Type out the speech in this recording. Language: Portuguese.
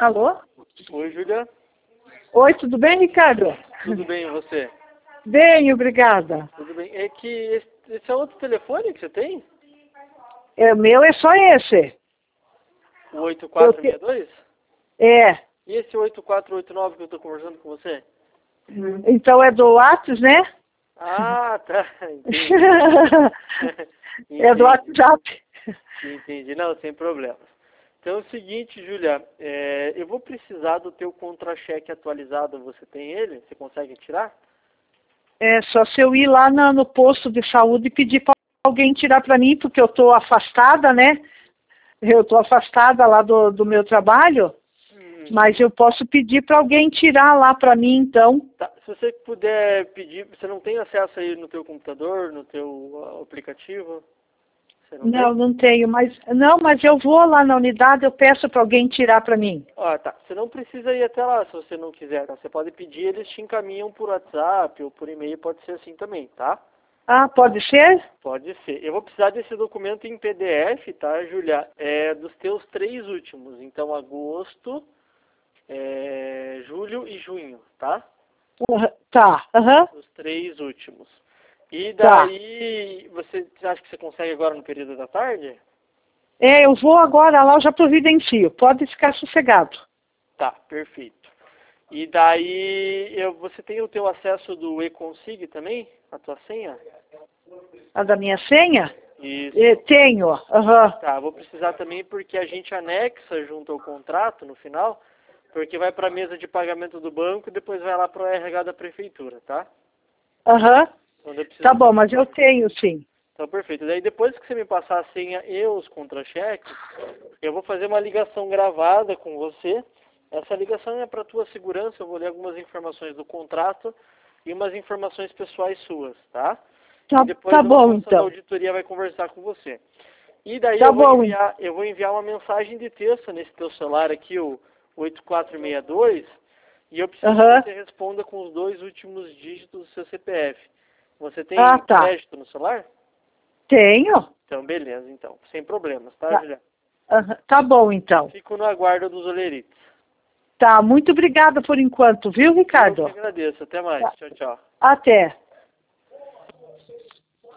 Alô? Oi, Júlia. Oi, tudo bem, Ricardo? Tudo bem, e você? Bem, obrigada. Tudo bem. É que esse é outro telefone que você tem? O meu é só esse. O 8462? É. E esse 8489 que eu tô conversando com você? Então é do Whats, né? Ah, tá. Entendi. É do WhatsApp. Entendi. Não, sem problemas. Então é o seguinte, Júlia, eu vou precisar do teu contra-cheque atualizado. Você tem ele? Você consegue tirar? É só se eu ir lá no posto de saúde e pedir para alguém tirar para mim, porque eu estou afastada, né? Eu estou afastada lá do meu trabalho, mas eu posso pedir para alguém tirar lá para mim, então. Tá. Se você puder pedir, você não tem acesso aí no teu computador, no teu aplicativo? Você não tem? Não tenho, mas eu vou lá na unidade, eu peço para alguém tirar para mim. Ah, tá. Você não precisa ir até lá se você não quiser, tá? Você pode pedir, eles te encaminham por WhatsApp ou por e-mail, pode ser assim também, tá? Ah, pode ser? Pode ser. Eu vou precisar desse documento em PDF, tá, Júlia? Dos teus 3 últimos. Então, agosto, julho e junho, tá? Tá, aham. Os 3 últimos. E Tá. daí, você acha que você consegue agora no período da tarde? Eu vou agora lá, eu já providencio. Pode ficar sossegado. Tá, perfeito. E daí, você tem o teu acesso do eConsig também? A tua senha? A da minha senha? Isso. Tenho, aham. Tá, vou precisar também porque a gente anexa junto ao contrato no final, porque vai para a mesa de pagamento do banco e depois vai lá para o RH da prefeitura, tá? Aham. Então, eu preciso Tá bom, mas eu tenho sim. Então, perfeito. Daí, depois que você me passar a senha e os contra-cheques, eu vou fazer uma ligação gravada com você. Essa ligação é para tua segurança, eu vou ler algumas informações do contrato e umas informações pessoais suas, tá? E depois Tá a bom, moça da então. auditoria vai conversar com você. E daí Tá bom. eu vou enviar uma mensagem de texto nesse teu celular aqui, o 8462, e eu preciso que você responda com os 2 últimos dígitos do seu CPF. Você tem Tá. crédito no celular? Tenho. Então, beleza, então. Sem problemas, tá, Juliana? Tá bom, então. Fico no aguardo dos olerites. Tá, muito obrigada por enquanto, viu, Ricardo? Eu que agradeço. Até mais. Tchau, tchau. Até.